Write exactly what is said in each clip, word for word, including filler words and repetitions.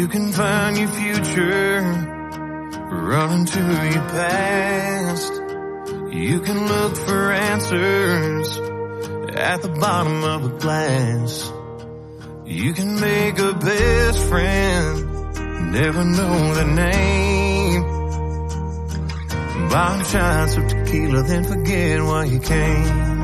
You can find your future running to your past. You can look for answers at the bottom of a glass. You can make a best friend, never know their name. Buy shots of tequila, then forget why you came.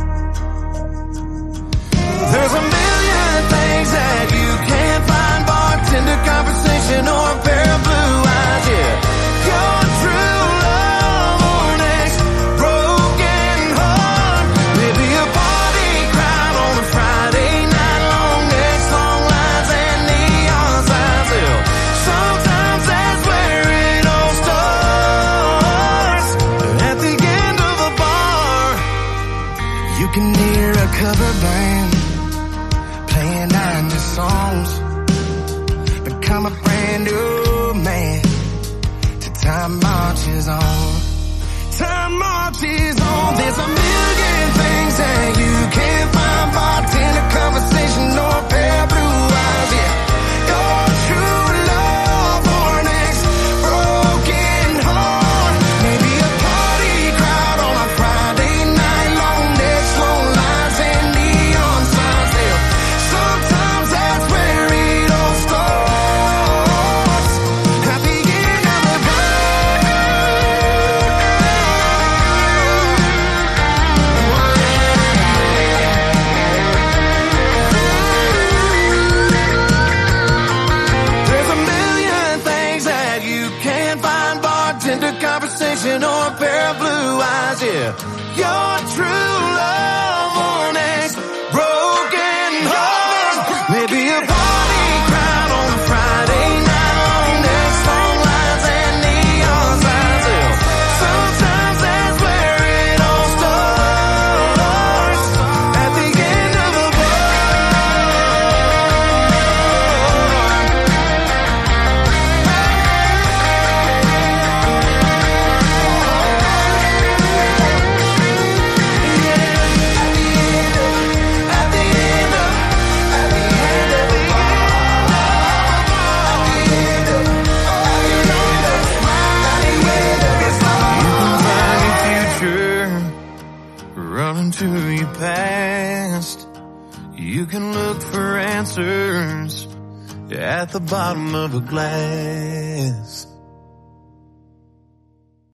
There's a million things that you can't find, bartender conversation or a pair of blue eyes, yeah. Your true love or an ex-broken heart. Maybe a party crowd on a Friday night, long necks, long lines and neon signs, yeah. Sometimes that's where it all starts. At the end of the bar, you can hear a cover band playing nineties songs. Become a brand new man till time marches on. Time marches on. There's a million things that you can't find, bartender conversation or a pair of blue eyes, yeah. Your true love or an ex-broken heart. Maybe a party crowd on a Friday night, long necks, long lines and neon signs, yeah. Sometimes that's where it all starts. At the end of the There's a million things that you can't find, bartender conversation or a pair of blue eyes, yeah. Your true love or an ex-broken heart. Maybe a party crowd on a Friday night, long necks, long lines and neon signs, yeah. Sometimes that's where it all starts. At the end of the running to your past. You can look for answers at the bottom of a glass.